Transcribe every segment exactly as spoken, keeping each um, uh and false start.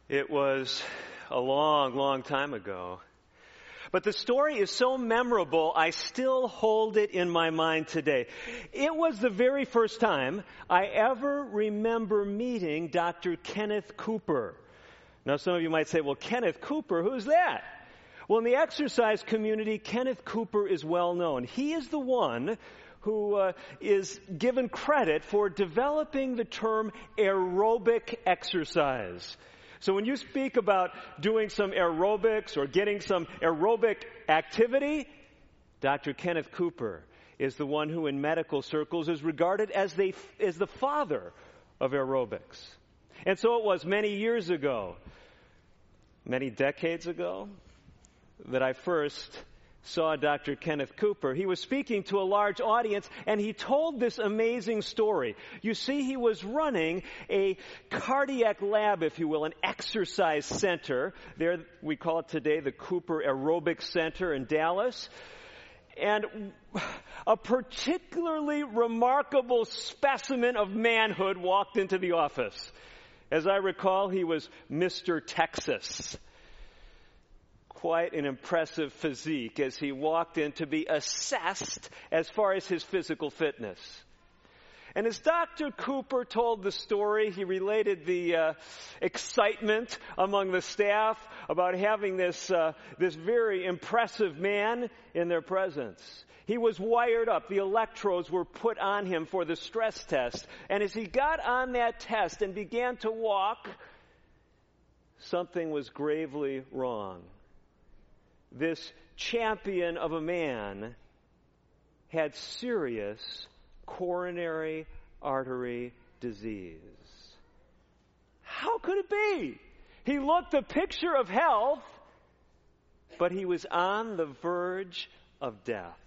It was a long, long time ago. But the story is so memorable, I still hold it in my mind today. It was the very first time I ever remember meeting Doctor Kenneth Cooper. Now, some of you might say, well, Kenneth Cooper, who's that? Well, in the exercise community, Kenneth Cooper is well known. He is the one who uh, is given credit for developing the term aerobic exercise. So when you speak about doing some aerobics or getting some aerobic activity, Doctor Kenneth Cooper is the one who in medical circles is regarded as, the as the father of aerobics. And so it was many years ago, many decades ago, that I first saw Doctor Kenneth Cooper. He was speaking to a large audience, and he told this amazing story. You see, he was running a cardiac lab, if you will, an exercise center. There, we call it today the Cooper Aerobics Center in Dallas. And a particularly remarkable specimen of manhood walked into the office. As I recall, he was Mister Texas. Quite an impressive physique as he walked in to be assessed as far as his physical fitness. And as Doctor Cooper told the story, he related the uh, excitement among the staff about having this uh, this very impressive man in their presence. He was wired up. The electrodes were put on him for the stress test. And as he got on that test and began to walk, something was gravely wrong. This champion of a man had serious coronary artery disease. How could it be? He looked a picture of health, but he was on the verge of death.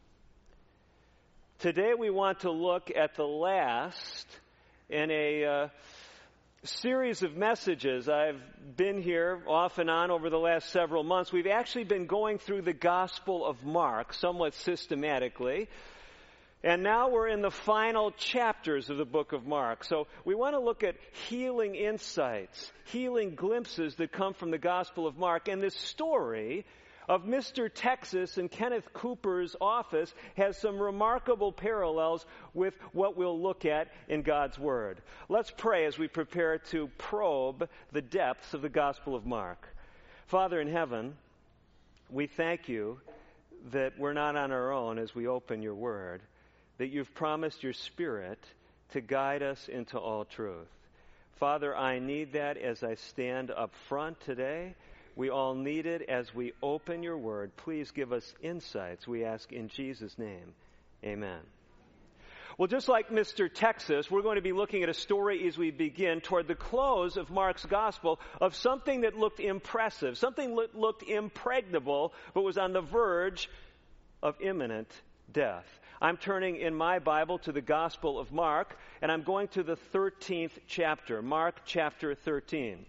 Today we want to look at the last in a uh, series of messages. I've been here off and on over the last several months. We've actually been going through the Gospel of Mark somewhat systematically. And now we're in the final chapters of the book of Mark. So we want to look at healing insights, healing glimpses that come from the Gospel of Mark. And this story of Mister Texas and Kenneth Cooper's office has some remarkable parallels with what we'll look at in God's Word. Let's pray as we prepare to probe the depths of the Gospel of Mark. Father in heaven, we thank you that we're not on our own as we open your Word, that you've promised your Spirit to guide us into all truth. Father, I need that as I stand up front today. We all need it as we open your word. Please give us insights, we ask in Jesus' name. Amen. Well, just like Mister Texas, we're going to be looking at a story as we begin toward the close of Mark's gospel of something that looked impressive, something that looked impregnable, but was on the verge of imminent death. I'm turning in my Bible to the Gospel of Mark, and I'm going to the thirteenth chapter, Mark chapter thirteen.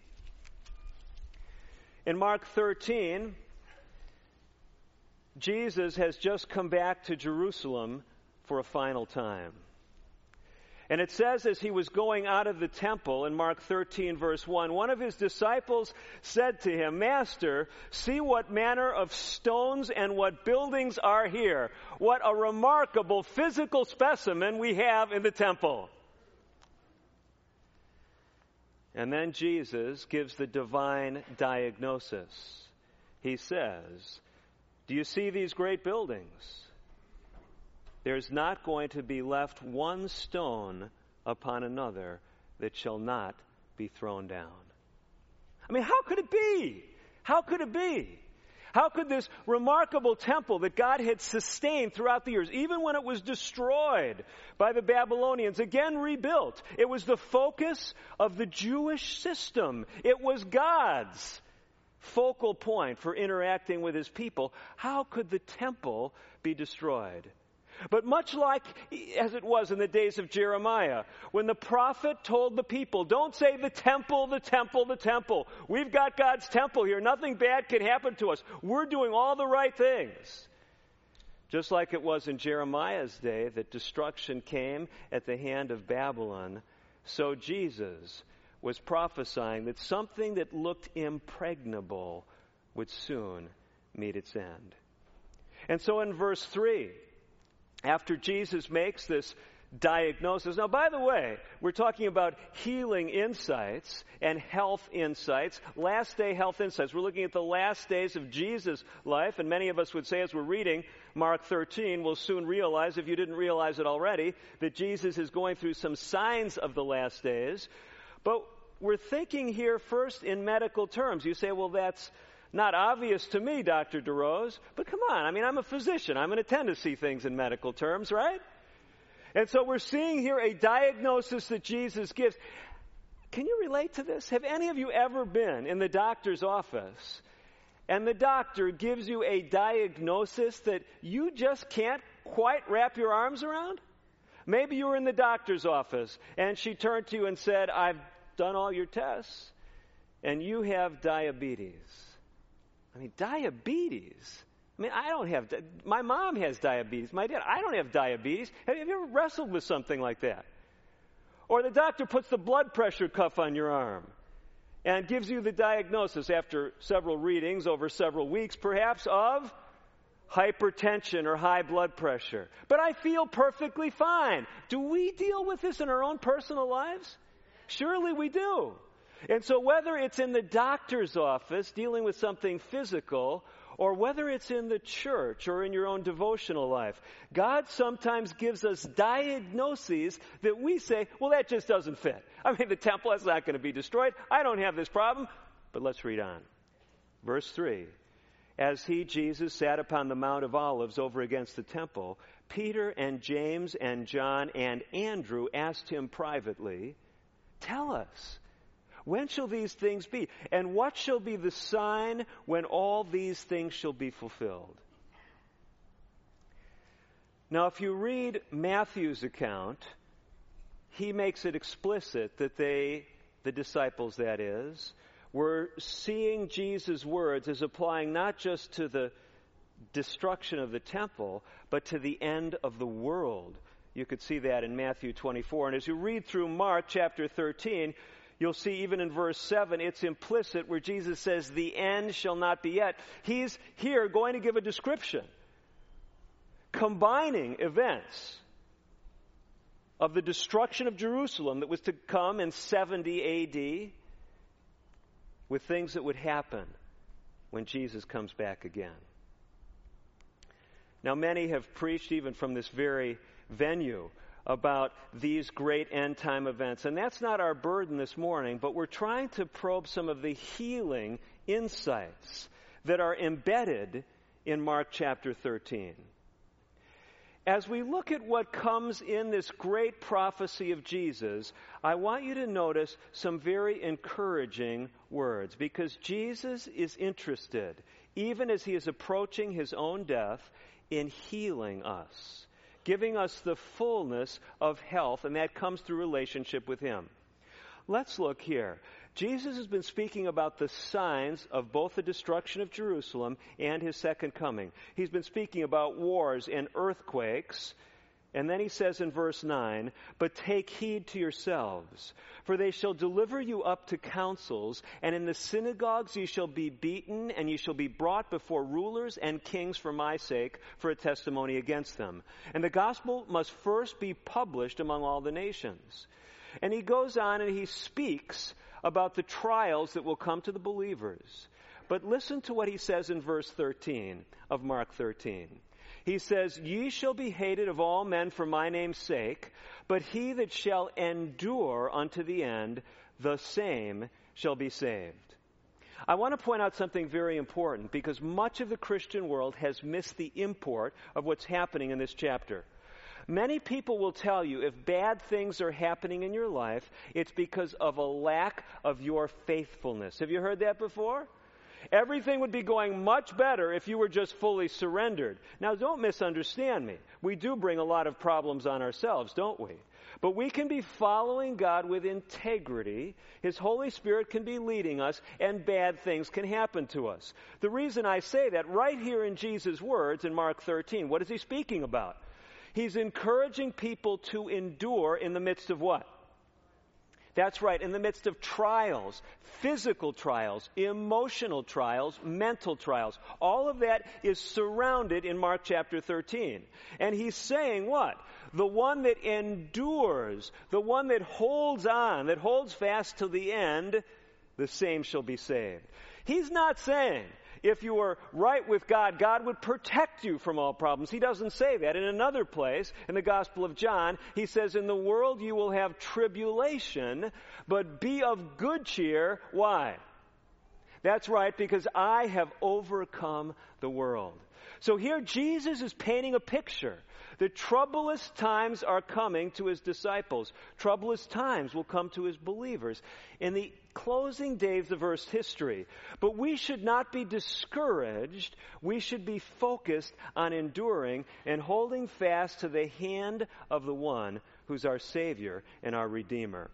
In Mark thirteen, Jesus has just come back to Jerusalem for a final time. And it says as he was going out of the temple in Mark thirteen verse one, one of his disciples said to him, "Master, see what manner of stones and what buildings are here. What a remarkable physical specimen we have in the temple." And then Jesus gives the divine diagnosis. He says, "Do you see these great buildings? There's not going to be left one stone upon another that shall not be thrown down." I mean, how could it be? How could it be? How could this remarkable temple that God had sustained throughout the years, even when it was destroyed by the Babylonians, again rebuilt? It was the focus of the Jewish system. It was God's focal point for interacting with his people. How could the temple be destroyed? But much like as it was in the days of Jeremiah, when the prophet told the people, don't say the temple, the temple, the temple. We've got God's temple here. Nothing bad can happen to us. We're doing all the right things. Just like it was in Jeremiah's day that destruction came at the hand of Babylon, so Jesus was prophesying that something that looked impregnable would soon meet its end. And so in verse three, after Jesus makes this diagnosis. Now, by the way, we're talking about healing insights and health insights, last day health insights. We're looking at the last days of Jesus' life, and many of us would say as we're reading Mark thirteen, we'll soon realize, if you didn't realize it already, that Jesus is going through some signs of the last days. But we're thinking here first in medical terms. You say, well, that's not obvious to me, Doctor DeRose, but come on. I mean, I'm a physician. I'm going to tend to see things in medical terms, right? And so we're seeing here a diagnosis that Jesus gives. Can you relate to this? Have any of you ever been in the doctor's office and the doctor gives you a diagnosis that you just can't quite wrap your arms around? Maybe you were in the doctor's office and she turned to you and said, I've done all your tests and you have diabetes. I mean, diabetes. I mean, I don't have, my mom has diabetes. My dad, I don't have diabetes. Have you ever wrestled with something like that? Or the doctor puts the blood pressure cuff on your arm and gives you the diagnosis after several readings over several weeks, perhaps, of hypertension or high blood pressure. But I feel perfectly fine. Do we deal with this in our own personal lives? Surely we do. And so whether it's in the doctor's office dealing with something physical, or whether it's in the church or in your own devotional life, God sometimes gives us diagnoses that we say, well, that just doesn't fit. I mean, the temple is not going to be destroyed. I don't have this problem. But let's read on. Verse three. As he, Jesus, sat upon the Mount of Olives over against the temple, Peter and James and John and Andrew asked him privately, tell us, when shall these things be? And what shall be the sign when all these things shall be fulfilled? Now, if you read Matthew's account, he makes it explicit that they, the disciples that is, were seeing Jesus' words as applying not just to the destruction of the temple, but to the end of the world. You could see that in Matthew twenty-four. And as you read through Mark chapter thirteen, you'll see even in verse seven, it's implicit where Jesus says, the end shall not be yet. He's here going to give a description, combining events of the destruction of Jerusalem that was to come in seventy A D with things that would happen when Jesus comes back again. Now, many have preached even from this very venue about these great end-time events. And that's not our burden this morning, but we're trying to probe some of the healing insights that are embedded in Mark chapter thirteen. As we look at what comes in this great prophecy of Jesus, I want you to notice some very encouraging words, because Jesus is interested, even as he is approaching his own death, in healing us, giving us the fullness of health, and that comes through relationship with him. Let's look here. Jesus has been speaking about the signs of both the destruction of Jerusalem and his second coming. He's been speaking about wars and earthquakes. And then he says in verse nine, but take heed to yourselves, for they shall deliver you up to councils, and in the synagogues you shall be beaten, and you shall be brought before rulers and kings for my sake, for a testimony against them. And the gospel must first be published among all the nations. And he goes on and he speaks about the trials that will come to the believers. But listen to what he says in verse thirteen of Mark thirteen. He says, ye shall be hated of all men for my name's sake, but he that shall endure unto the end, the same shall be saved. I want to point out something very important, because much of the Christian world has missed the import of what's happening in this chapter. Many people will tell you if bad things are happening in your life, it's because of a lack of your faithfulness. Have you heard that before? Everything would be going much better if you were just fully surrendered. Now, don't misunderstand me. We do bring a lot of problems on ourselves, don't we? But we can be following God with integrity. His Holy Spirit can be leading us, and bad things can happen to us. The reason I say that, right here in Jesus' words in Mark thirteen, what is he speaking about? He's encouraging people to endure in the midst of what? That's right, in the midst of trials, physical trials, emotional trials, mental trials. All of that is surrounded in Mark chapter thirteen. And he's saying what? The one that endures, the one that holds on, that holds fast to the end, the same shall be saved. He's not saying if you are right with God, God would protect you from all problems. He doesn't say that. In another place, in the Gospel of John, he says, in the world you will have tribulation, but be of good cheer. Why? That's right, because I have overcome the world. So here Jesus is painting a picture. The troublous times are coming to his disciples. Troublous times will come to his believers in the closing days of Earth's history. But we should not be discouraged. We should be focused on enduring and holding fast to the hand of the one who's our Savior and our Redeemer.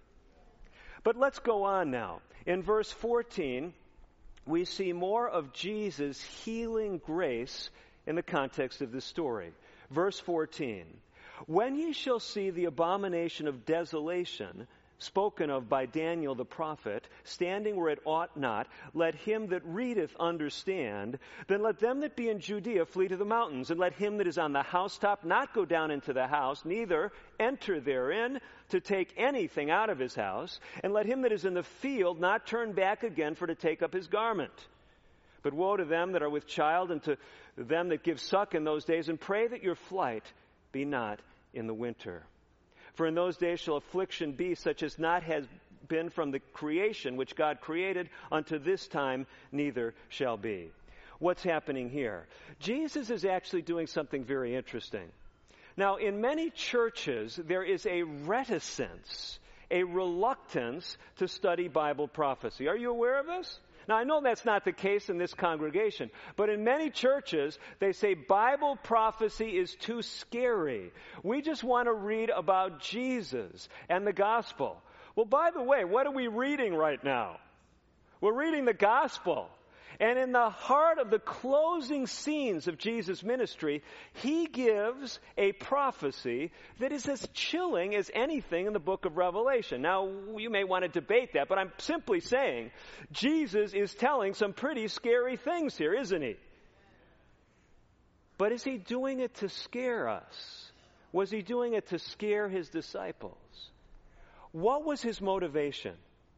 But let's go on now. In verse fourteen, we see more of Jesus' healing grace in the context of this story. Verse fourteen, when ye shall see the abomination of desolation, spoken of by Daniel the prophet, standing where it ought not, let him that readeth understand. Then let them that be in Judea flee to the mountains, and let him that is on the housetop not go down into the house, neither enter therein to take anything out of his house, and let him that is in the field not turn back again for to take up his garment. But woe to them that are with child, and to them that give suck in those days, and pray that your flight be not in the winter. For in those days shall affliction be such as not has been from the creation which God created unto this time, neither shall be. What's happening here? Jesus is actually doing something very interesting. Now, in many churches, there is a reticence, a reluctance to study Bible prophecy. Are you aware of this? Now, I know that's not the case in this congregation, but in many churches, they say Bible prophecy is too scary. We just want to read about Jesus and the gospel. Well, by the way, what are we reading right now? We're reading the gospel. And in the heart of the closing scenes of Jesus' ministry, he gives a prophecy that is as chilling as anything in the book of Revelation. Now, you may want to debate that, but I'm simply saying Jesus is telling some pretty scary things here, isn't he? But is he doing it to scare us? Was he doing it to scare his disciples? What was his motivation?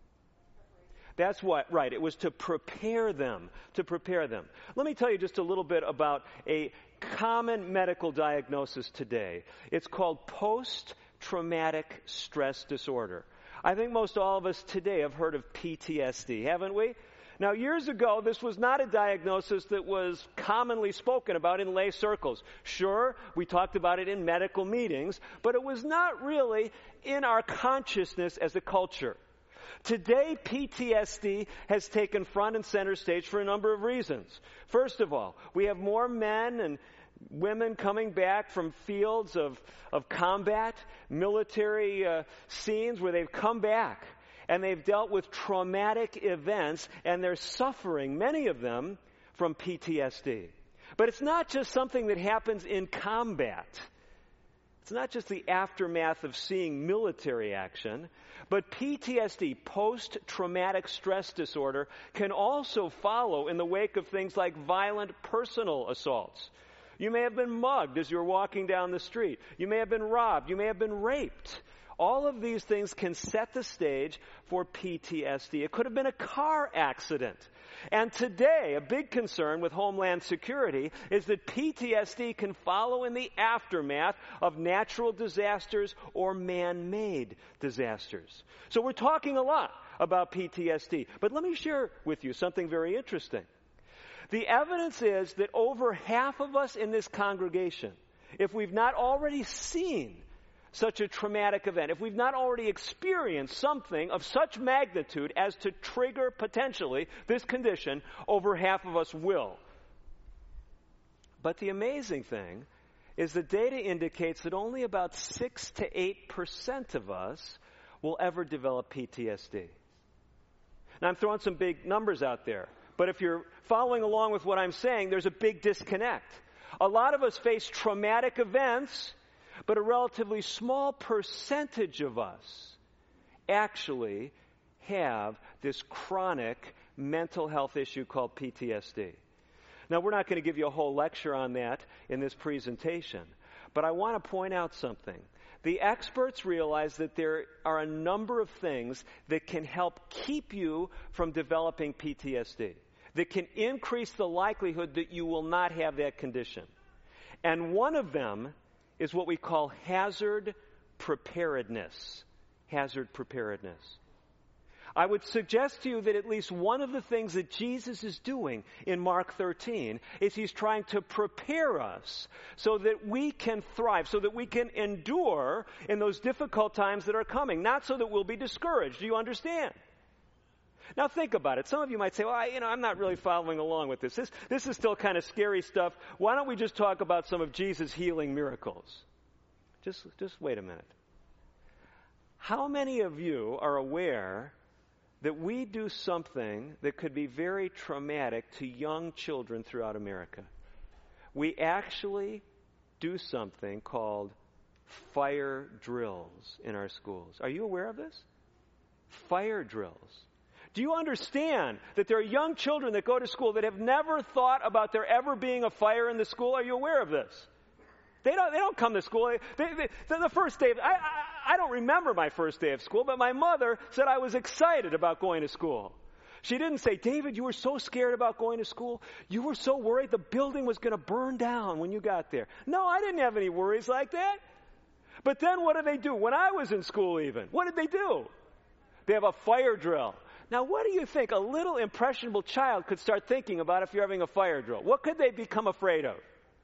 That's what, right, it was to prepare them, to prepare them. Let me tell you just a little bit about a common medical diagnosis today. It's called post-traumatic stress disorder. I think most all of us today have heard of P T S D, haven't we? Now, years ago, this was not a diagnosis that was commonly spoken about in lay circles. Sure, we talked about it in medical meetings, but it was not really in our consciousness as a culture. Today, P T S D has taken front and center stage for a number of reasons. First of all, we have more men and women coming back from fields of, of combat, military uh, scenes where they've come back and they've dealt with traumatic events, and they're suffering, many of them, from P T S D. But it's not just something that happens in combat. It's not just the aftermath of seeing military action, but P T S D, post-traumatic stress disorder, can also follow in the wake of things like violent personal assaults. You may have been mugged as you're walking down the street. You may have been robbed. You may have been raped. All of these things can set the stage for P T S D. It could have been a car accident. And today, a big concern with Homeland Security is that P T S D can follow in the aftermath of natural disasters or man-made disasters. So we're talking a lot about P T S D. But let me share with you something very interesting. The evidence is that over half of us in this congregation, if we've not already seen such a traumatic event, if we've not already experienced something of such magnitude as to trigger potentially this condition, over half of us will. But the amazing thing is the data indicates that only about six to eight percent of us will ever develop P T S D. Now, I'm throwing some big numbers out there, but if you're following along with what I'm saying, there's a big disconnect. A lot of us face traumatic events, but a relatively small percentage of us actually have this chronic mental health issue called P T S D. Now, we're not going to give you a whole lecture on that in this presentation, but I want to point out something. The experts realize that there are a number of things that can help keep you from developing P T S D, that can increase the likelihood that you will not have that condition. And one of them is what we call hazard preparedness. Hazard preparedness. I would suggest to you that at least one of the things that Jesus is doing in Mark thirteen is he's trying to prepare us so that we can thrive, so that we can endure in those difficult times that are coming, not so that we'll be discouraged. Do you understand? Now think about it. Some of you might say, well, I, you know, I'm not really following along with this. This, this is still kind of scary stuff. Why don't we just talk about some of Jesus' healing miracles? Just, just wait a minute. How many of you are aware that we do something that could be very traumatic to young children throughout America? We actually do something called fire drills in our schools. Are you aware of this? Fire drills. Do you understand that there are young children that go to school that have never thought about there ever being a fire in the school? Are you aware of this? They don't, they don't come to school. They, they, they, the first day, of, I, I, I don't remember my first day of school, but my mother said I was excited about going to school. She didn't say, David, you were so scared about going to school. You were so worried the building was going to burn down when you got there. No, I didn't have any worries like that. But then what did they do? When I was in school even, what did they do? They have a fire drill. Now, what do you think a little impressionable child could start thinking about if you're having a fire drill? What could they become afraid of?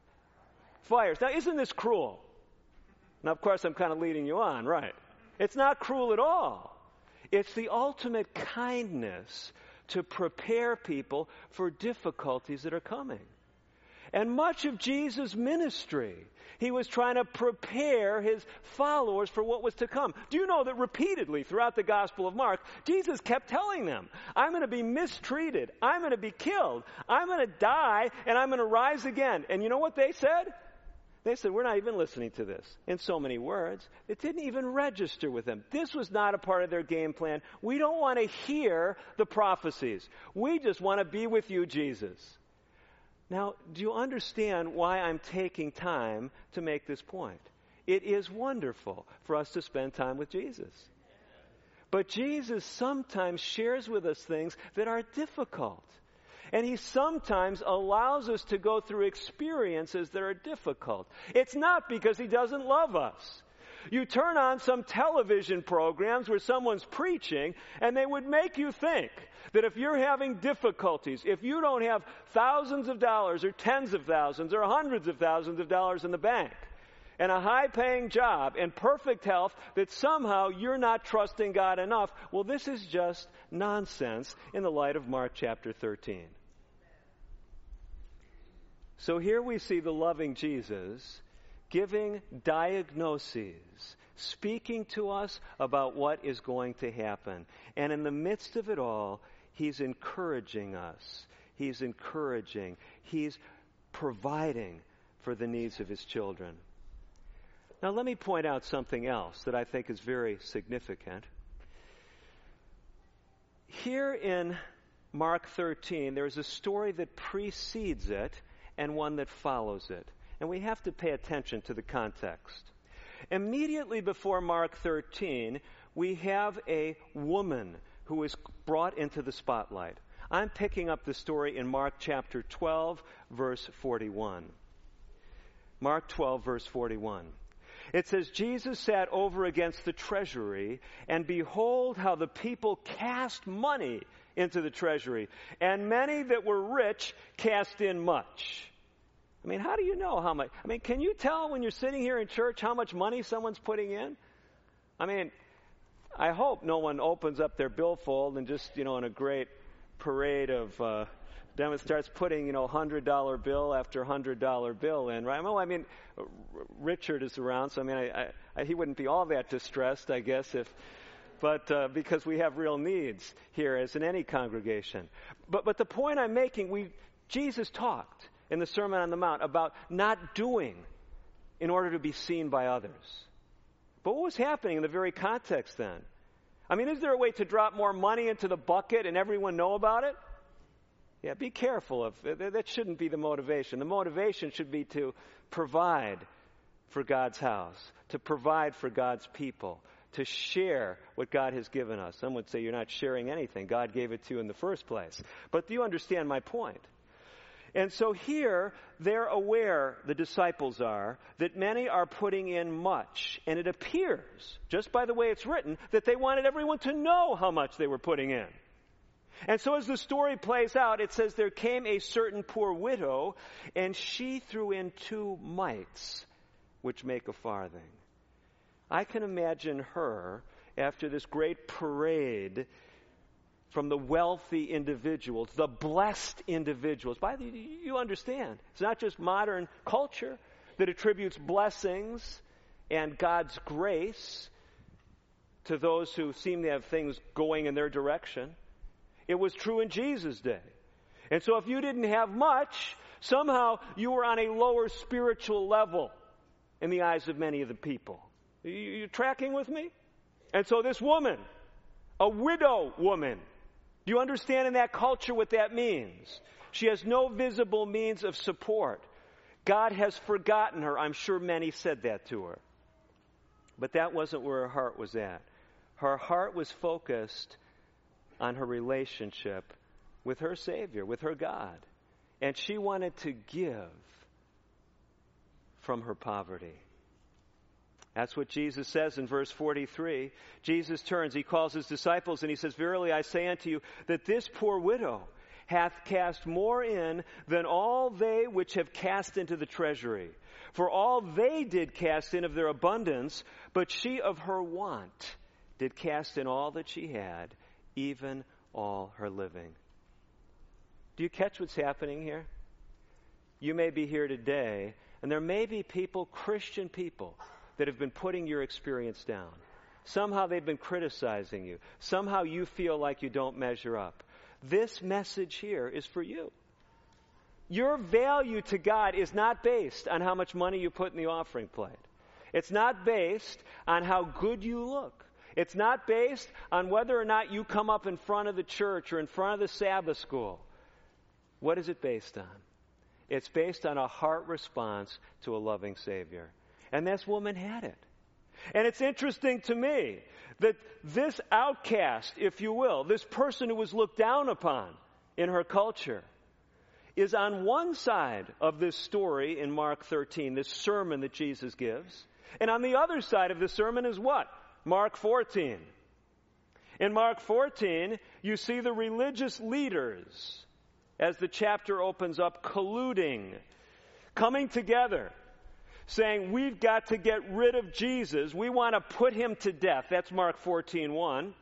Fires. Now, isn't this cruel? Now, of course, I'm kind of leading you on, right? It's not cruel at all. It's the ultimate kindness to prepare people for difficulties that are coming. And much of Jesus' ministry, he was trying to prepare his followers for what was to come. Do you know that repeatedly throughout the Gospel of Mark, Jesus kept telling them, I'm going to be mistreated, I'm going to be killed, I'm going to die, and I'm going to rise again. And you know what they said? They said, we're not even listening to this. In so many words, it didn't even register with them. This was not a part of their game plan. We don't want to hear the prophecies. We just want to be with you, Jesus. Now, do you understand why I'm taking time to make this point? It is wonderful for us to spend time with Jesus. But Jesus sometimes shares with us things that are difficult. And he sometimes allows us to go through experiences that are difficult. It's not because he doesn't love us. You turn on some television programs where someone's preaching, and they would make you think that if you're having difficulties, if you don't have thousands of dollars or tens of thousands or hundreds of thousands of dollars in the bank and a high-paying job and perfect health, that somehow you're not trusting God enough. Well, this is just nonsense in the light of Mark chapter thirteen. So here we see the loving Jesus giving diagnoses, speaking to us about what is going to happen. And in the midst of it all, he's encouraging us. He's encouraging. He's providing for the needs of his children. Now let me point out something else that I think is very significant. Here in Mark thirteen, there's a story that precedes it and one that follows it. And we have to pay attention to the context. Immediately before Mark thirteen, we have a woman who is brought into the spotlight. I'm picking up the story in Mark chapter twelve, verse forty-one. Mark twelve, verse forty-one. It says, Jesus sat over against the treasury, and behold how the people cast money into the treasury, and many that were rich cast in much. I mean, how do you know how much? I mean, can you tell when you're sitting here in church how much money someone's putting in? I mean, I hope no one opens up their billfold and just, you know, in a great parade of, uh, then it starts putting, you know, one hundred dollar bill after one hundred dollar bill in, right? Well, I mean, Richard is around, so I mean, I, I, he wouldn't be all that distressed, I guess, if, but uh, because we have real needs here, as in any congregation. But but the point I'm making, we Jesus talked in the Sermon on the Mount about not doing in order to be seen by others. But what was happening in the very context then? I mean, is there a way to drop more money into the bucket and everyone know about it? Yeah, be careful of that. Shouldn't be the motivation. The motivation should be to provide for God's house, to provide for God's people, to share what God has given us. Some would say you're not sharing anything. God gave it to you in the first place. But do you understand my point? And so here, they're aware, the disciples are, that many are putting in much. And it appears, just by the way it's written, that they wanted everyone to know how much they were putting in. And so as the story plays out, it says there came a certain poor widow, and she threw in two mites, which make a farthing. I can imagine her, after this great parade from the wealthy individuals, the blessed individuals. By the way, you understand, it's not just modern culture that attributes blessings and God's grace to those who seem to have things going in their direction. It was true in Jesus' day. And so if you didn't have much, somehow you were on a lower spiritual level in the eyes of many of the people. You, you tracking with me? And so this woman, a widow woman, do you understand in that culture what that means? She has no visible means of support. God has forgotten her. I'm sure many said that to her. But that wasn't where her heart was at. Her heart was focused on her relationship with her Savior, with her God. And she wanted to give from her poverty. That's what Jesus says in verse forty-three. Jesus turns, he calls his disciples, and he says, "Verily I say unto you, that this poor widow hath cast more in than all they which have cast into the treasury. For all they did cast in of their abundance, but she of her want did cast in all that she had, even all her living." Do you catch what's happening here? You may be here today, and there may be people, Christian people, that have been putting your experience down. Somehow they've been criticizing you. Somehow you feel like you don't measure up. This message here is for you. Your value to God is not based on how much money you put in the offering plate. It's not based on how good you look. It's not based on whether or not you come up in front of the church or in front of the Sabbath school. What is it based on? It's based on a heart response to a loving Savior. And this woman had it. And it's interesting to me that this outcast, if you will, this person who was looked down upon in her culture, is on one side of this story in Mark thirteen, this sermon that Jesus gives. And on the other side of the sermon is what? Mark fourteen. In Mark fourteen, you see the religious leaders, as the chapter opens up, colluding, coming together, saying, we've got to get rid of Jesus. We want to put him to death. That's Mark fourteen one.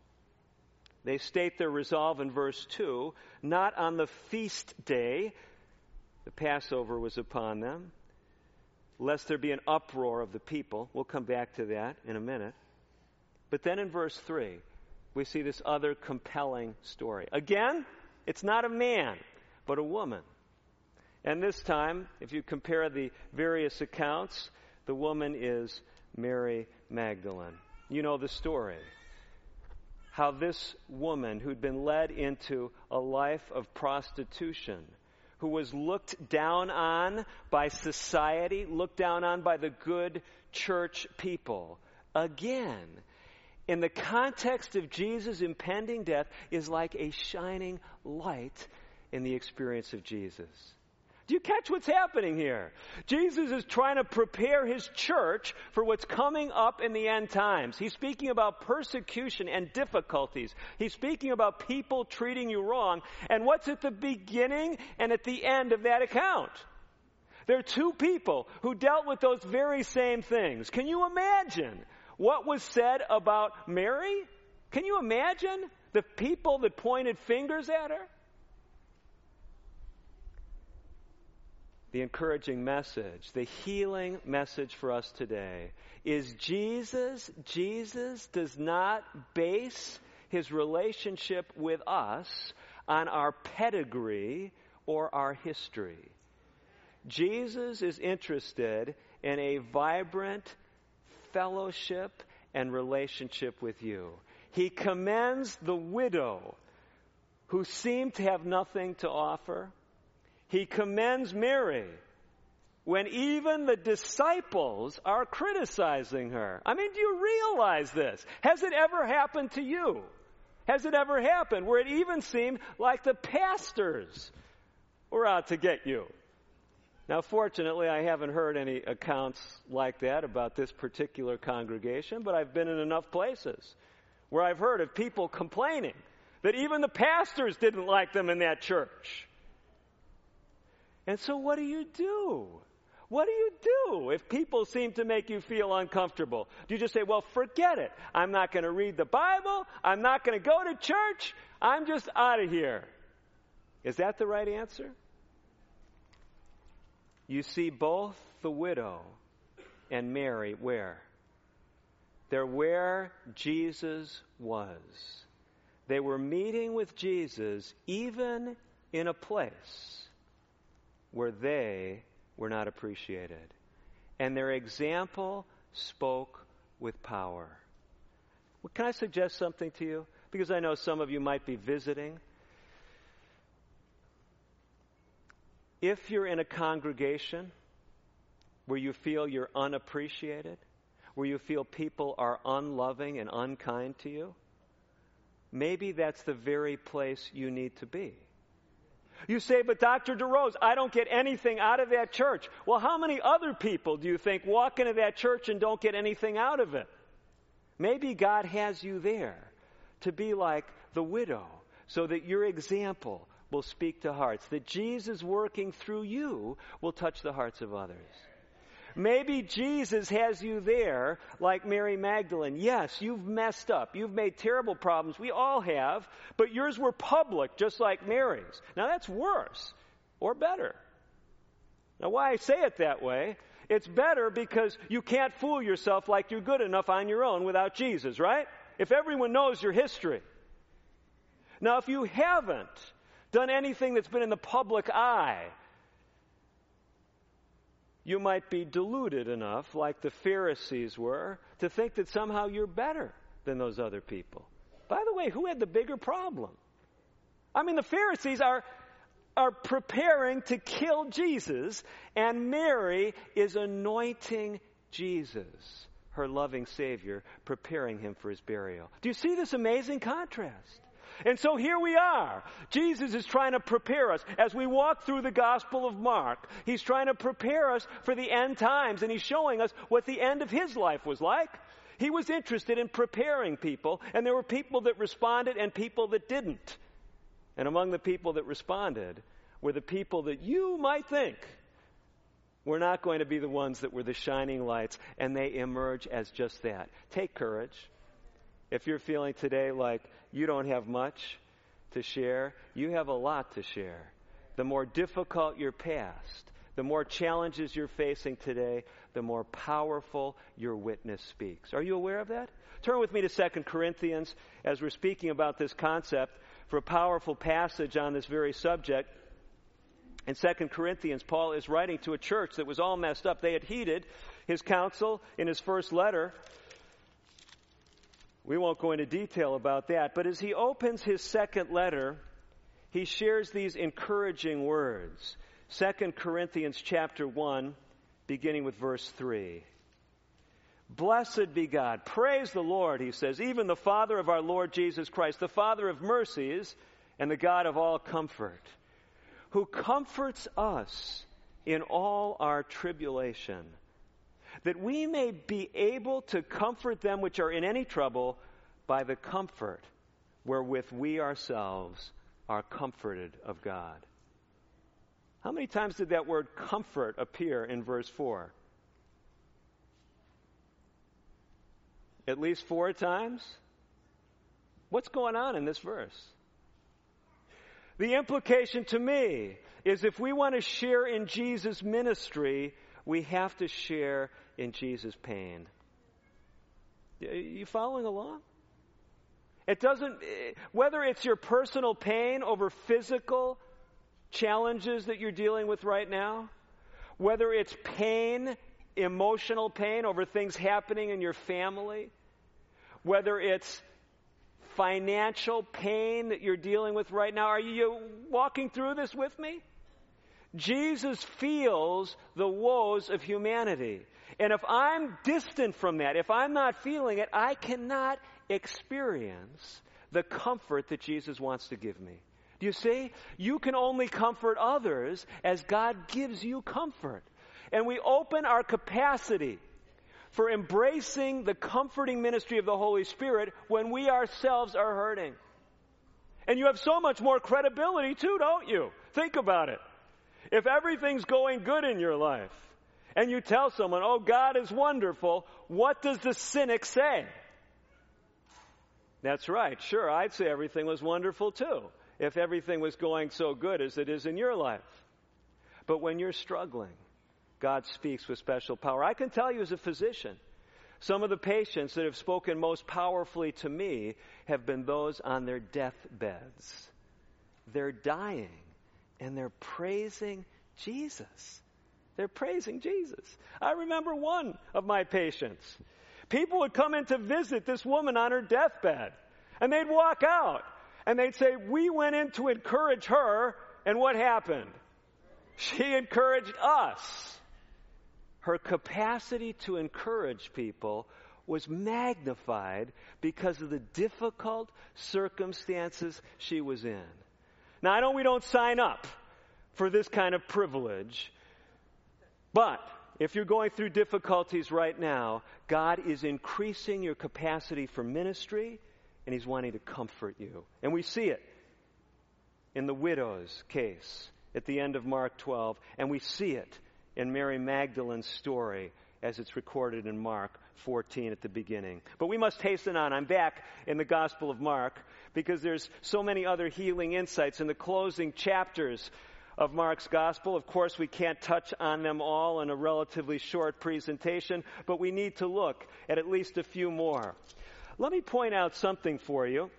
They state their resolve in verse two. Not on the feast day, the Passover was upon them, lest there be an uproar of the people. We'll come back to that in a minute. But then in verse three, we see this other compelling story. Again, it's not a man, but a woman. And this time, if you compare the various accounts, the woman is Mary Magdalene. You know the story. How this woman who'd been led into a life of prostitution, who was looked down on by society, looked down on by the good church people, again, in the context of Jesus' impending death, is like a shining light in the experience of Jesus. Do you catch what's happening here? Jesus is trying to prepare his church for what's coming up in the end times. He's speaking about persecution and difficulties. He's speaking about people treating you wrong. And what's at the beginning and at the end of that account? There are two people who dealt with those very same things. Can you imagine what was said about Mary? Can you imagine the people that pointed fingers at her? The encouraging message, the healing message for us today is Jesus, Jesus does not base his relationship with us on our pedigree or our history. Jesus is interested in a vibrant fellowship and relationship with you. He commends the widow who seemed to have nothing to offer. He commends Mary when even the disciples are criticizing her. I mean, do you realize this? Has it ever happened to you? Has it ever happened where it even seemed like the pastors were out to get you? Now, fortunately, I haven't heard any accounts like that about this particular congregation, but I've been in enough places where I've heard of people complaining that even the pastors didn't like them in that church. And so what do you do? What do you do if people seem to make you feel uncomfortable? Do you just say, well, forget it. I'm not going to read the Bible. I'm not going to go to church. I'm just out of here. Is that the right answer? You see both the widow and Mary where? They're where Jesus was. They were meeting with Jesus even in a place where they were not appreciated. And their example spoke with power. Well, can I suggest something to you? Because I know some of you might be visiting. If you're in a congregation where you feel you're unappreciated, where you feel people are unloving and unkind to you, maybe that's the very place you need to be. You say, but Doctor DeRose, I don't get anything out of that church. Well, how many other people do you think walk into that church and don't get anything out of it? Maybe God has you there to be like the widow so that your example will speak to hearts, that Jesus working through you will touch the hearts of others. Maybe Jesus has you there like Mary Magdalene. Yes, you've messed up. You've made terrible problems. We all have. But yours were public, just like Mary's. Now that's worse or better. Now why I say it that way, it's better because you can't fool yourself like you're good enough on your own without Jesus, right? If everyone knows your history. Now if you haven't done anything that's been in the public eye, you might be deluded enough, like the Pharisees were, to think that somehow you're better than those other people. By the way, who had the bigger problem? I mean, the Pharisees are, are preparing to kill Jesus, and Mary is anointing Jesus, her loving Savior, preparing him for his burial. Do you see this amazing contrast? And so here we are. Jesus is trying to prepare us. As we walk through the Gospel of Mark, he's trying to prepare us for the end times, and he's showing us what the end of his life was like. He was interested in preparing people, and there were people that responded and people that didn't. And among the people that responded were the people that you might think were not going to be the ones that were the shining lights, and they emerge as just that. Take courage. If you're feeling today like you don't have much to share, you have a lot to share. The more difficult your past, the more challenges you're facing today, the more powerful your witness speaks. Are you aware of that? Turn with me to Second Corinthians as we're speaking about this concept for a powerful passage on this very subject. In Second Corinthians, Paul is writing to a church that was all messed up. They had heeded his counsel in his first letter. We won't go into detail about that, but as he opens his second letter, he shares these encouraging words. Second Corinthians chapter one, beginning with verse three. Blessed be God. Praise the Lord, he says, even the Father of our Lord Jesus Christ, the Father of mercies and the God of all comfort, who comforts us in all our tribulation, that we may be able to comfort them which are in any trouble by the comfort wherewith we ourselves are comforted of God. How many times did that word comfort appear in verse four? At least four times? What's going on in this verse? The implication to me is if we want to share in Jesus' ministry, we have to share in Jesus' pain. Are you following along? It doesn't, whether it's your personal pain over physical challenges that you're dealing with right now, whether it's pain, emotional pain over things happening in your family, whether it's financial pain that you're dealing with right now? Are you walking through this with me? Jesus feels the woes of humanity. And if I'm distant from that, if I'm not feeling it, I cannot experience the comfort that Jesus wants to give me. Do you see? You can only comfort others as God gives you comfort. And we open our capacity for embracing the comforting ministry of the Holy Spirit when we ourselves are hurting. And you have so much more credibility too, don't you? Think about it. If everything's going good in your life, and you tell someone, oh, God is wonderful, what does the cynic say? That's right. Sure, I'd say everything was wonderful too, if everything was going so good as it is in your life. But when you're struggling, God speaks with special power. I can tell you as a physician, some of the patients that have spoken most powerfully to me have been those on their deathbeds. They're dying, and they're praising Jesus. They're praising Jesus. I remember one of my patients. People would come in to visit this woman on her deathbed, and they'd walk out, and they'd say, we went in to encourage her, and what happened? She encouraged us. Her capacity to encourage people was magnified because of the difficult circumstances she was in. Now, I know we don't sign up for this kind of privilege, but if you're going through difficulties right now, God is increasing your capacity for ministry, and He's wanting to comfort you. And we see it in the widow's case at the end of Mark twelve, and we see it in Mary Magdalene's story as it's recorded in Mark fourteen at the beginning. But we must hasten on. I'm back in the Gospel of Mark because there's so many other healing insights in the closing chapters of Mark's Gospel. Of course, we can't touch on them all in a relatively short presentation, but we need to look at at least a few more. Let me point out something for you.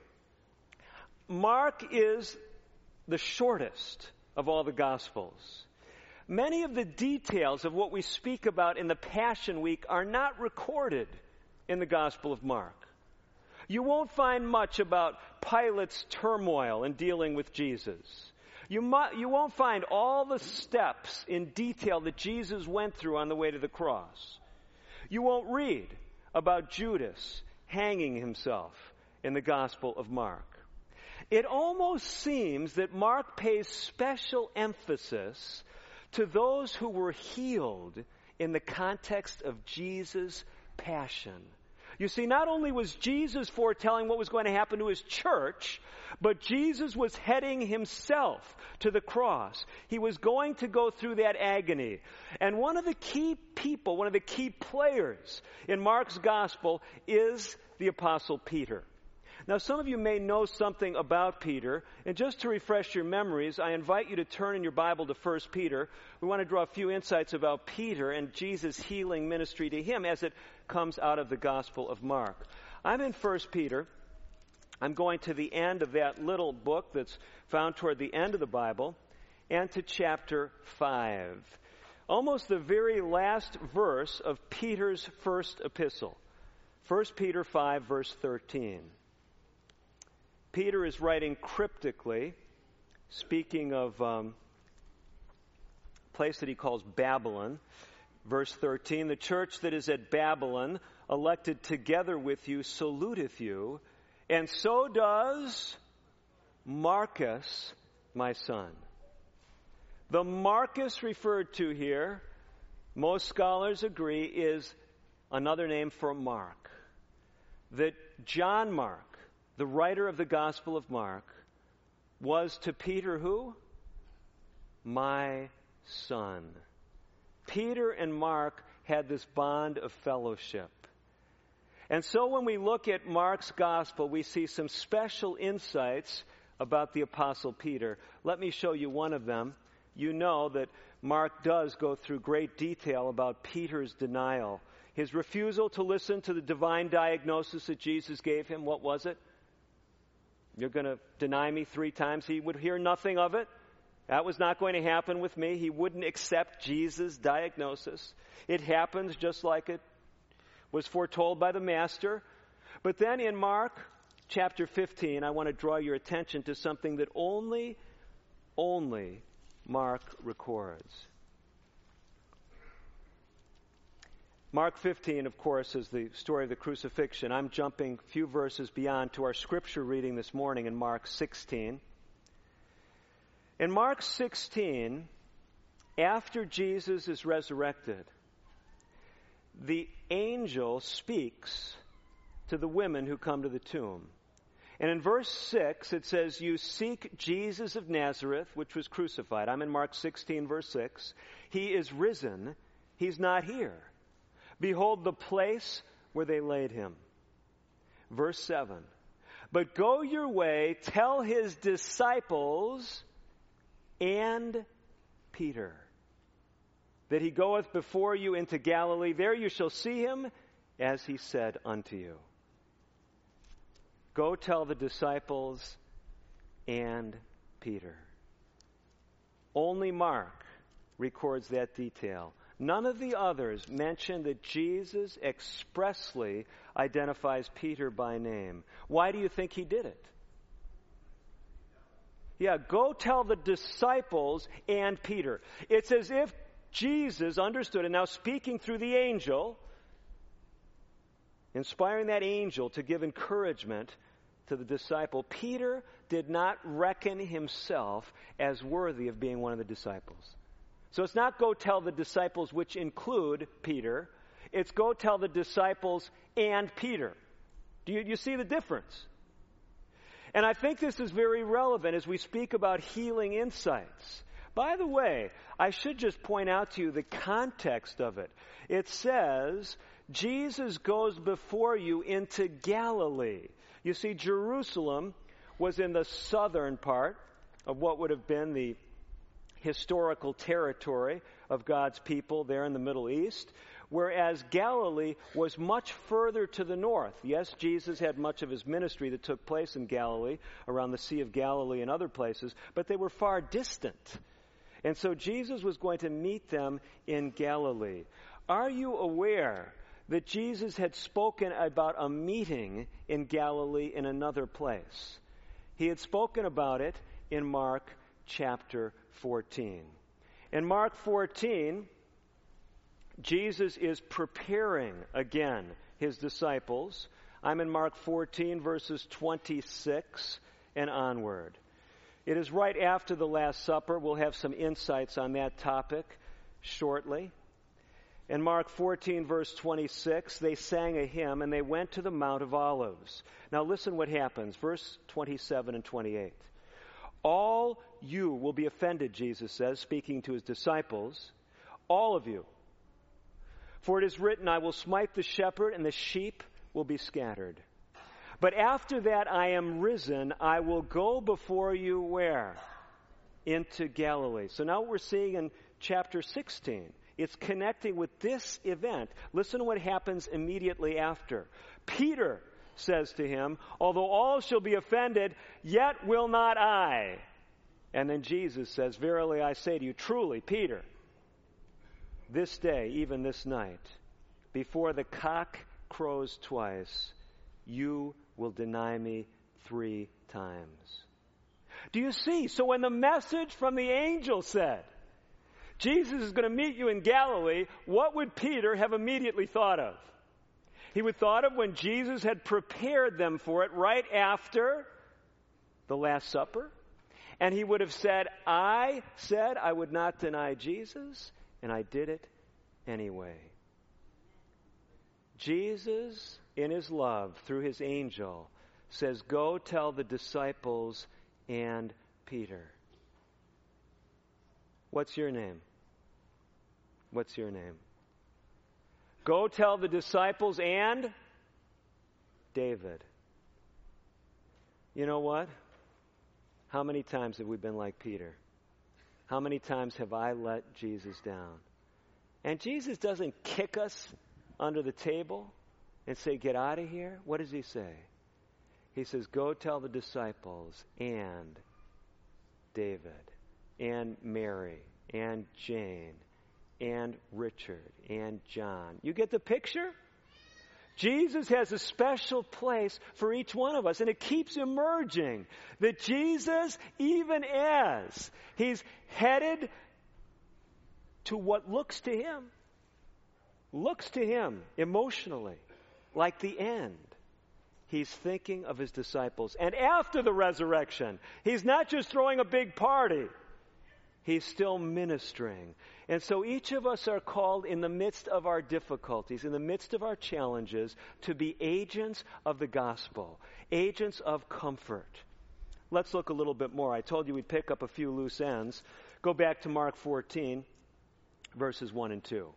Mark is the shortest of all the Gospels. Many of the details of what we speak about in the Passion Week are not recorded in the Gospel of Mark. You won't find much about Pilate's turmoil in dealing with Jesus. You, mu- you won't find all the steps in detail that Jesus went through on the way to the cross. You won't read about Judas hanging himself in the Gospel of Mark. It almost seems that Mark pays special emphasis to those who were healed in the context of Jesus' passion. You see, not only was Jesus foretelling what was going to happen to His church, but Jesus was heading Himself to the cross. He was going to go through that agony. And one of the key people, one of the key players in Mark's gospel is the Apostle Peter. Now, some of you may know something about Peter, and just to refresh your memories, I invite you to turn in your Bible to First Peter. We want to draw a few insights about Peter and Jesus' healing ministry to him as it comes out of the Gospel of Mark. I'm in First Peter. I'm going to the end of that little book that's found toward the end of the Bible, and to chapter five. Almost the very last verse of Peter's first epistle. First Peter five, verse thirteen. Peter is writing cryptically, speaking of um, a place that he calls Babylon. Verse thirteen, the church that is at Babylon, elected together with you, saluteth you, and so does Marcus, my son. The Marcus referred to here, most scholars agree, is another name for Mark. That John Mark, the writer of the Gospel of Mark, was to Peter who? My son. Peter and Mark had this bond of fellowship. And so when we look at Mark's Gospel, we see some special insights about the Apostle Peter. Let me show you one of them. You know that Mark does go through great detail about Peter's denial. His refusal to listen to the divine diagnosis that Jesus gave him. What was it? You're going to deny me three times. He would hear nothing of it. That was not going to happen with me. He wouldn't accept Jesus' diagnosis. It happened just like it was foretold by the Master. But then in Mark chapter fifteen, I want to draw your attention to something that only, only Mark records. Mark fifteen, of course, is the story of the crucifixion. I'm jumping a few verses beyond to our scripture reading this morning in Mark sixteen. In Mark sixteen, after Jesus is resurrected, the angel speaks to the women who come to the tomb. And in verse six, it says, "You seek Jesus of Nazareth, which was crucified." I'm in Mark sixteen, verse six. "He is risen. He's not here. Behold the place where they laid him." Verse seven, "But go your way, tell his disciples and Peter that he goeth before you into Galilee. There you shall see him, as he said unto you." Go tell the disciples and Peter. Only Mark records that detail. None of the others mention that Jesus expressly identifies Peter by name. Why do you think he did it? Yeah, go tell the disciples and Peter. It's as if Jesus understood, and now speaking through the angel, inspiring that angel to give encouragement to the disciple. Peter did not reckon himself as worthy of being one of the disciples. So it's not go tell the disciples, which include Peter. It's go tell the disciples and Peter. Do you, you see the difference? And I think this is very relevant as we speak about healing insights. By the way, I should just point out to you the context of it. It says, Jesus goes before you into Galilee. You see, Jerusalem was in the southern part of what would have been the historical territory of God's people there in the Middle East, whereas Galilee was much further to the north. Yes, Jesus had much of his ministry that took place in Galilee, around the Sea of Galilee and other places, but they were far distant. And so Jesus was going to meet them in Galilee. Are you aware that Jesus had spoken about a meeting in Galilee in another place? He had spoken about it in Mark chapter fourteen. In Mark fourteen, Jesus is preparing again his disciples. I'm in Mark fourteen, verses twenty-six and onward. It is right after the Last Supper. We'll have some insights on that topic shortly. In Mark fourteen, verse twenty-six, they sang a hymn and they went to the Mount of Olives. Now listen what happens, verse twenty-seven and twenty-eight. "All you will be offended," Jesus says, speaking to his disciples, "all of you. For it is written, I will smite the shepherd and the sheep will be scattered. But after that I am risen, I will go before you" where? Into Galilee. So now we're seeing in chapter sixteen. It's connecting with this event. Listen to what happens immediately after. "Peter says to him, although all shall be offended, yet will not I." And then Jesus says, "Verily I say to you, truly, Peter, this day, even this night, before the cock crows twice, you will deny me three times." Do you see? So when the message from the angel said, Jesus is going to meet you in Galilee, what would Peter have immediately thought of? He would have thought of when Jesus had prepared them for it right after the Last Supper. And he would have said, I said I would not deny Jesus, and I did it anyway. Jesus, in his love, through his angel, says, go tell the disciples and Peter. What's your name? What's your name? Go tell the disciples and David. You know what? How many times have we been like Peter? How many times have I let Jesus down? And Jesus doesn't kick us under the table and say, get out of here. What does he say? He says, go tell the disciples and David and Mary and Jane and Richard and John. You get the picture? Jesus has a special place for each one of us, and it keeps emerging that Jesus, even as he's headed to what looks to him, looks to him emotionally like the end, he's thinking of his disciples. And after the resurrection, he's not just throwing a big party, he's still ministering. And so each of us are called in the midst of our difficulties, in the midst of our challenges, to be agents of the gospel, agents of comfort. Let's look a little bit more. I told you we'd pick up a few loose ends. Go back to Mark fourteen, verses one and two.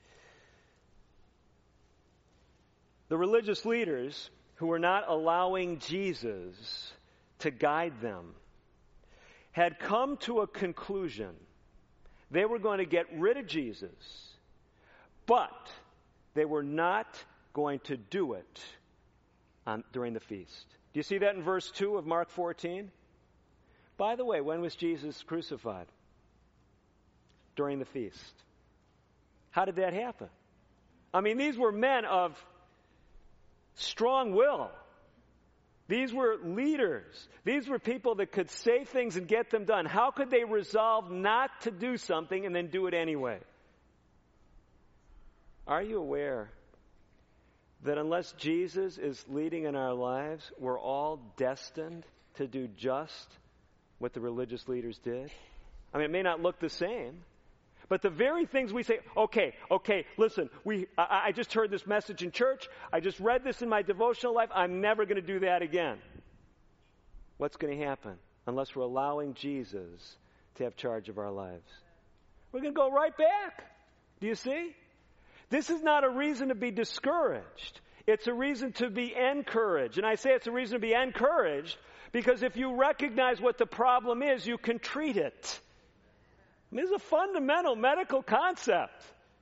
The religious leaders who were not allowing Jesus to guide them had come to a conclusion. They were going to get rid of Jesus, but they were not going to do it on, during the feast. Do you see that in verse two of Mark fourteen? By the way, when was Jesus crucified? During the feast. How did that happen? I mean, these were men of strong will. These were leaders. These were people that could say things and get them done. How could they resolve not to do something and then do it anyway? Are you aware that unless Jesus is leading in our lives, we're all destined to do just what the religious leaders did? I mean, it may not look the same, but the very things we say, okay, okay, listen, we, I, I just heard this message in church. I just read this in my devotional life. I'm never going to do that again. What's going to happen unless we're allowing Jesus to have charge of our lives? We're going to go right back. Do you see? This is not a reason to be discouraged. It's a reason to be encouraged. And I say it's a reason to be encouraged because if you recognize what the problem is, you can treat it. I mean, this is a fundamental medical concept.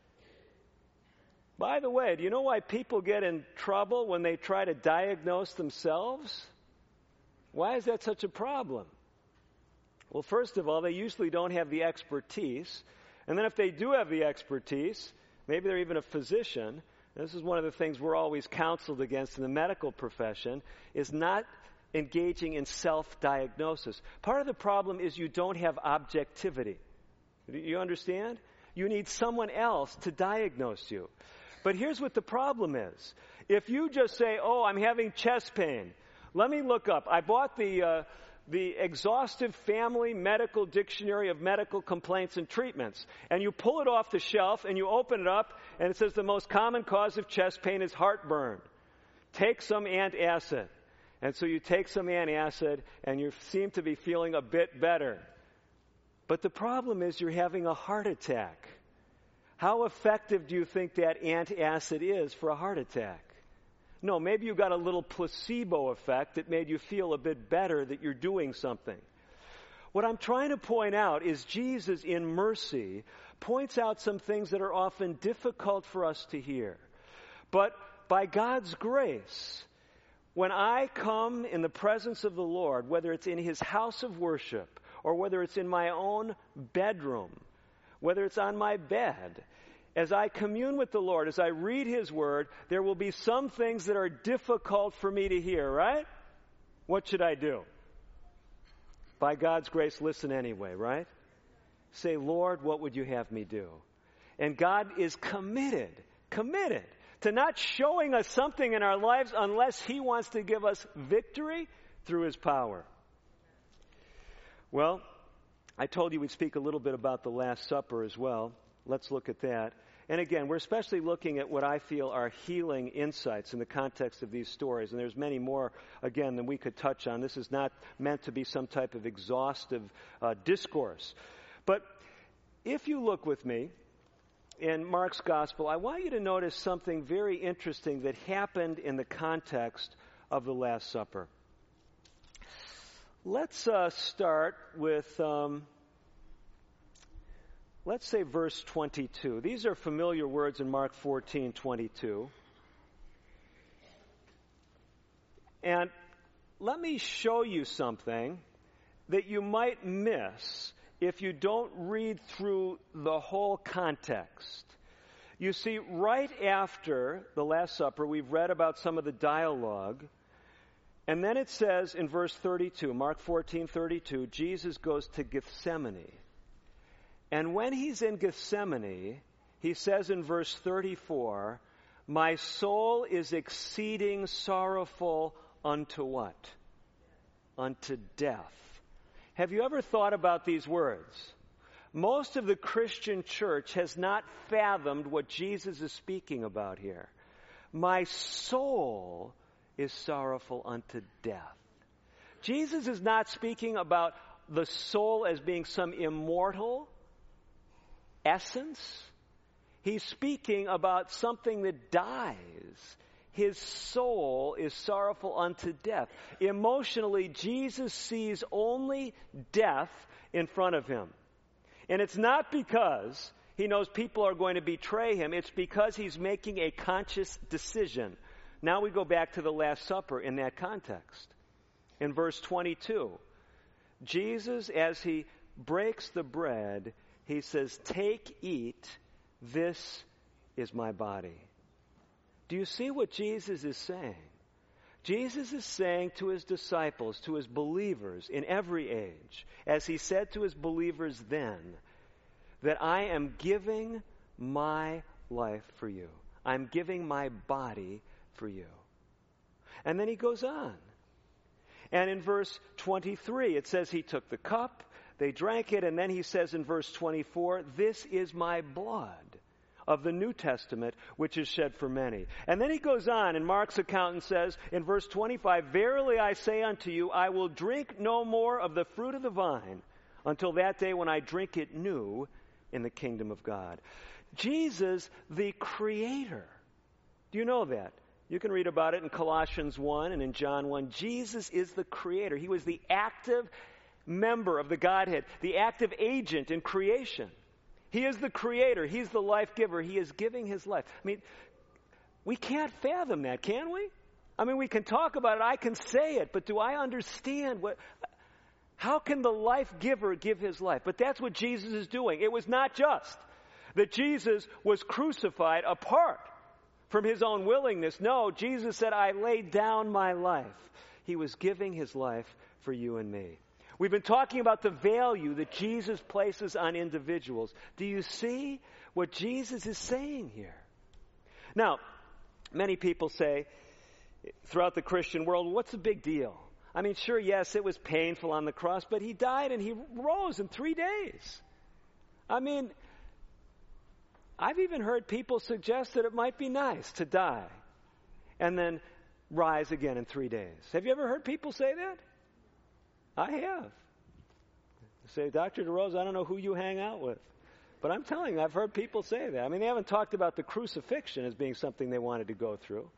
By the way, do you know why people get in trouble when they try to diagnose themselves? Why is that such a problem? Well, first of all, they usually don't have the expertise. And then if they do have the expertise, maybe they're even a physician. This is one of the things we're always counseled against in the medical profession, is not engaging in self-diagnosis. Part of the problem is you don't have objectivity. You understand? You need someone else to diagnose you. But here's what the problem is. If you just say, oh, I'm having chest pain, let me look up. I bought the uh, the exhaustive family medical dictionary of medical complaints and treatments. And you pull it off the shelf and you open it up and it says the most common cause of chest pain is heartburn. Take some antacid. And so you take some antacid and you seem to be feeling a bit better. But the problem is you're having a heart attack. How effective do you think that antacid is for a heart attack? No, maybe you got a little placebo effect that made you feel a bit better that you're doing something. What I'm trying to point out is Jesus, in mercy, points out some things that are often difficult for us to hear. But by God's grace, when I come in the presence of the Lord, whether it's in His house of worship, or whether it's in my own bedroom, whether it's on my bed, as I commune with the Lord, as I read His Word, there will be some things that are difficult for me to hear, right? What should I do? By God's grace, listen anyway, right? Say, Lord, what would you have me do? And God is committed, committed to not showing us something in our lives unless He wants to give us victory through His power. Well, I told you we'd speak a little bit about the Last Supper as well. Let's look at that. And again, we're especially looking at what I feel are healing insights in the context of these stories. And there's many more, again, than we could touch on. This is not meant to be some type of exhaustive uh, discourse. But if you look with me in Mark's Gospel, I want you to notice something very interesting that happened in the context of the Last Supper. Let's uh, start with, um, let's say verse twenty-two. These are familiar words in Mark fourteen twenty-two. And let me show you something that you might miss if you don't read through the whole context. You see, right after the Last Supper, we've read about some of the dialogue. And then it says in verse thirty-two, Mark fourteen thirty-two, Jesus goes to Gethsemane. And when he's in Gethsemane, he says in verse thirty-four, my soul is exceeding sorrowful unto what? Unto death. Have you ever thought about these words? Most of the Christian church has not fathomed what Jesus is speaking about here. My soul is sorrowful unto death. Jesus is not speaking about the soul as being some immortal essence. He's speaking about something that dies. His soul is sorrowful unto death. Emotionally, Jesus sees only death in front of him. And it's not because he knows people are going to betray him. It's because he's making a conscious decision. Now we go back to the Last Supper in that context. In verse twenty-two, Jesus, as he breaks the bread, he says, take, eat, this is my body. Do you see what Jesus is saying? Jesus is saying to his disciples, to his believers in every age, as he said to his believers then, that I am giving my life for you. I'm giving my body for you. And then he goes on. And in verse twenty-three, it says he took the cup, they drank it, and then he says in verse twenty-four, this is my blood of the New Testament, which is shed for many. And then he goes on, and Mark's account and says in verse twenty-five, verily I say unto you, I will drink no more of the fruit of the vine until that day when I drink it new in the kingdom of God. Jesus, the Creator. Do you know that? You can read about it in Colossians one and in John one. Jesus is the Creator. He was the active member of the Godhead, the active agent in creation. He is the Creator. He's the life giver. He is giving his life. I mean, we can't fathom that, can we? I mean, we can talk about it. I can say it, but do I understand what... How can the life giver give his life? But that's what Jesus is doing. It was not just that Jesus was crucified apart from his own willingness. No, Jesus said, I laid down my life. He was giving his life for you and me. We've been talking about the value that Jesus places on individuals. Do you see what Jesus is saying here? Now, many people say throughout the Christian world, what's the big deal? I mean, sure, yes, it was painful on the cross, but he died and he rose in three days. I mean, I've even heard people suggest that it might be nice to die and then rise again in three days. Have you ever heard people say that? I have. They say, Doctor DeRose, I don't know who you hang out with. But I'm telling you, I've heard people say that. I mean, they haven't talked about the crucifixion as being something they wanted to go through.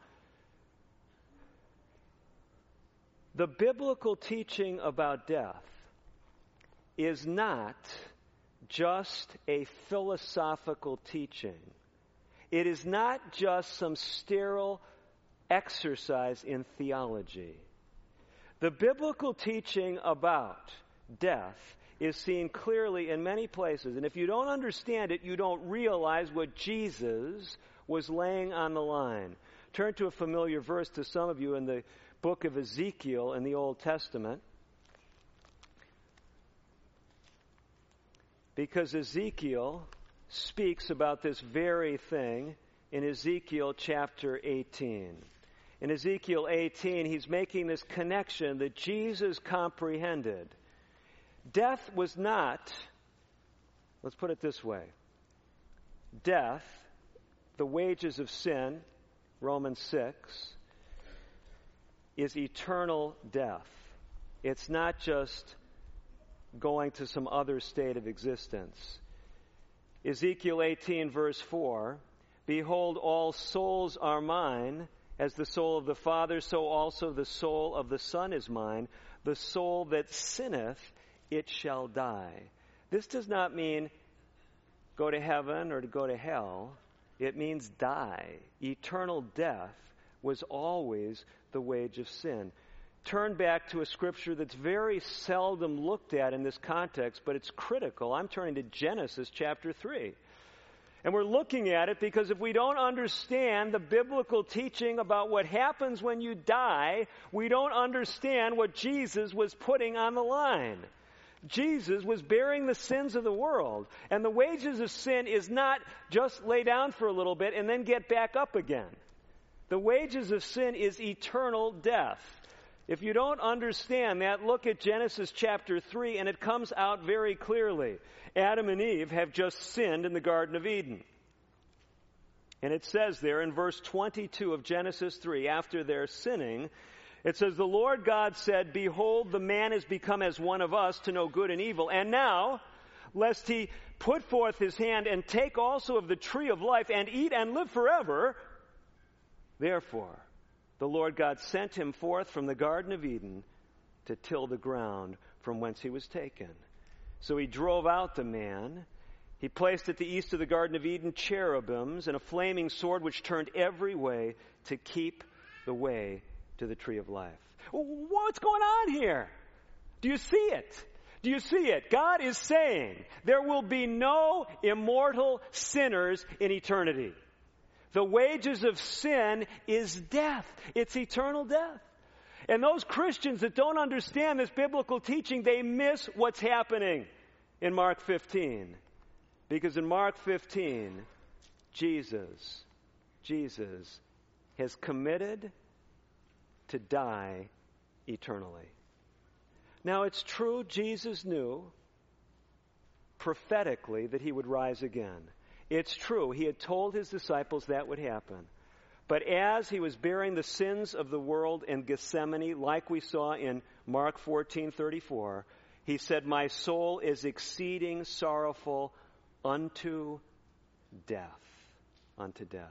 The biblical teaching about death is not just a philosophical teaching. It is not just some sterile exercise in theology. The biblical teaching about death is seen clearly in many places. And if you don't understand it, you don't realize what Jesus was laying on the line. Turn to a familiar verse to some of you in the book of Ezekiel in the Old Testament. Because Ezekiel speaks about this very thing in Ezekiel chapter eighteen. In Ezekiel eighteen, he's making this connection that Jesus comprehended. Death was not, let's put it this way, death, the wages of sin, Romans six, is eternal death. It's not just going to some other state of existence. Ezekiel eighteen verse four, behold, all souls are mine, as the soul of the Father, so also the soul of the Son is mine. The soul that sinneth, it shall die. This does not mean go to heaven or to go to hell. It means die. Eternal death was always the wage of sin. Turn back to a scripture that's very seldom looked at in this context, but it's critical. I'm turning to Genesis chapter three. And we're looking at it because if we don't understand the biblical teaching about what happens when you die, we don't understand what Jesus was putting on the line. Jesus was bearing the sins of the world. And the wages of sin is not just lay down for a little bit and then get back up again. The wages of sin is eternal death. If you don't understand that, look at Genesis chapter three, and it comes out very clearly. Adam and Eve have just sinned in the Garden of Eden. And it says there in verse twenty-two of Genesis three, after their sinning, it says, "The Lord God said, Behold, the man is become as one of us to know good and evil. And now, lest he put forth his hand and take also of the tree of life and eat and live forever. Therefore, the Lord God sent him forth from the Garden of Eden to till the ground from whence he was taken. So he drove out the man. He placed at the east of the Garden of Eden cherubims and a flaming sword which turned every way to keep the way to the tree of life." What's going on here? Do you see it? Do you see it? God is saying there will be no immortal sinners in eternity. The wages of sin is death. It's eternal death. And those Christians that don't understand this biblical teaching, they miss what's happening in Mark fifteen. Because in Mark fifteen, Jesus, Jesus has committed to die eternally. Now, it's true Jesus knew prophetically that he would rise again. It's true he had told his disciples that would happen. But as he was bearing the sins of the world in Gethsemane, like we saw in Mark fourteen thirty-four, he said, "My soul is exceeding sorrowful unto death." Unto death.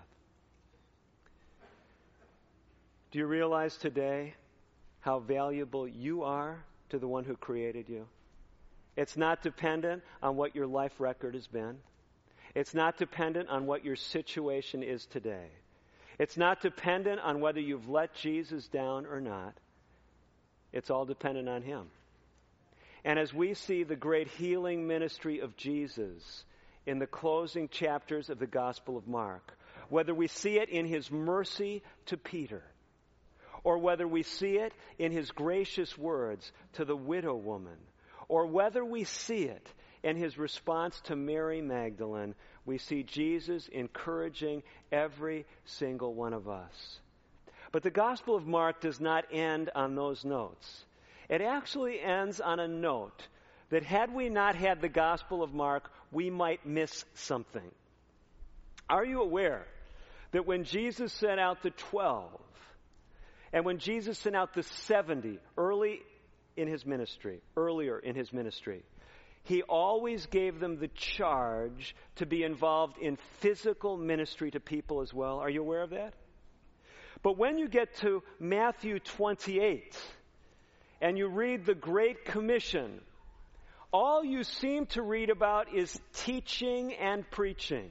Do you realize today how valuable you are to the one who created you? It's not dependent on what your life record has been. It's not dependent on what your situation is today. It's not dependent on whether you've let Jesus down or not. It's all dependent on him. And as we see the great healing ministry of Jesus in the closing chapters of the Gospel of Mark, whether we see it in his mercy to Peter, or whether we see it in his gracious words to the widow woman, or whether we see it in his response to Mary Magdalene, we see Jesus encouraging every single one of us. But the Gospel of Mark does not end on those notes. It actually ends on a note that had we not had the Gospel of Mark, we might miss something. Are you aware that when Jesus sent out the twelve, and when Jesus sent out the seventy early in his ministry, earlier in his ministry, he always gave them the charge to be involved in physical ministry to people as well. Are you aware of that? But when you get to Matthew twenty-eight and you read the Great Commission, all you seem to read about is teaching and preaching.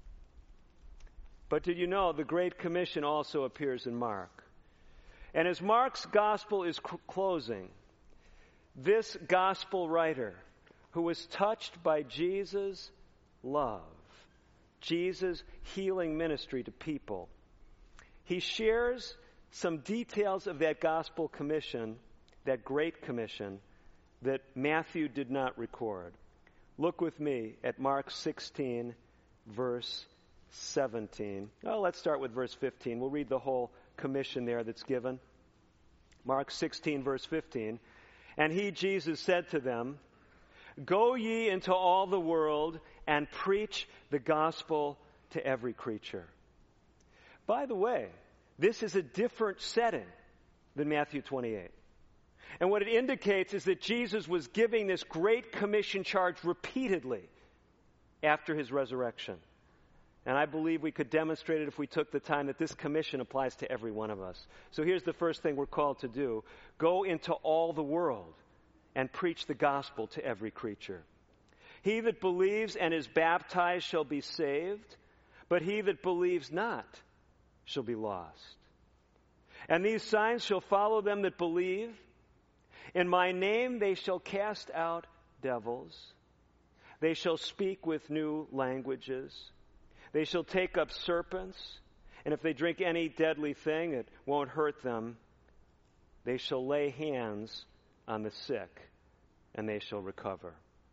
But did you know the Great Commission also appears in Mark? And as Mark's gospel is cl- closing, this gospel writer, who was touched by Jesus' love, Jesus' healing ministry to people, he shares some details of that gospel commission, that great commission, that Matthew did not record. Look with me at Mark sixteen, verse seventeen. Oh, let's start with verse fifteen. We'll read the whole commission there that's given. Mark sixteen, verse fifteen. "And he, Jesus, said to them, Go ye into all the world and preach the gospel to every creature." By the way, this is a different setting than Matthew twenty-eight. And what it indicates is that Jesus was giving this great commission charge repeatedly after his resurrection. And I believe we could demonstrate it if we took the time that this commission applies to every one of us. So here's the first thing we're called to do. Go into all the world and preach the gospel to every creature. "He that believes and is baptized shall be saved, but he that believes not shall be lost. And these signs shall follow them that believe. In my name they shall cast out devils. They shall speak with new languages. They shall take up serpents, and if they drink any deadly thing, it won't hurt them. They shall lay hands on the sick, and they shall recover.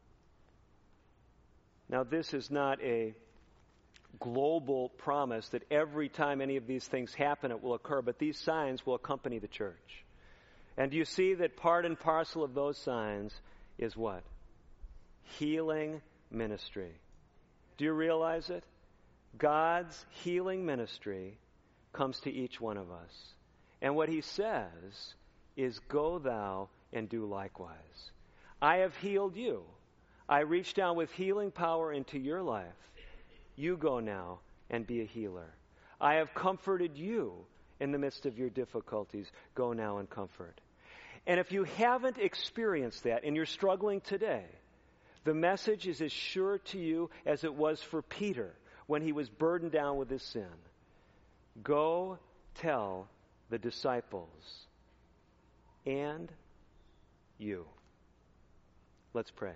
Now, this is not a global promise that every time any of these things happen, it will occur, but these signs will accompany the church. And you see that part and parcel of those signs is what? Healing ministry. Do you realize it? God's healing ministry comes to each one of us. And what he says is, go thou and do likewise. I have healed you. I reach down with healing power into your life. You go now and be a healer. I have comforted you in the midst of your difficulties. Go now and comfort. And if you haven't experienced that and you're struggling today, the message is as sure to you as it was for Peter when he was burdened down with his sin. Go tell the disciples and you. Let's pray.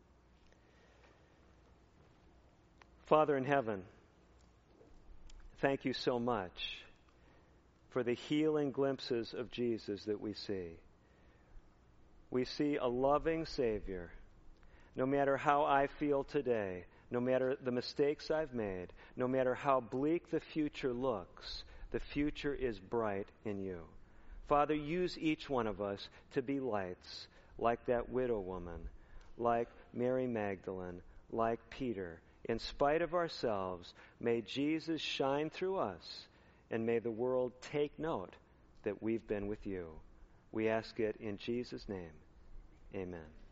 Father in heaven, thank you so much for the healing glimpses of Jesus that we see. We see a loving Savior. No matter how I feel today, no matter the mistakes I've made, no matter how bleak the future looks, the future is bright in you. Father, use each one of us to be lights, like that widow woman, like Mary Magdalene, like Peter. In spite of ourselves, may Jesus shine through us, and may the world take note that we've been with you. We ask it in Jesus' name. Amen.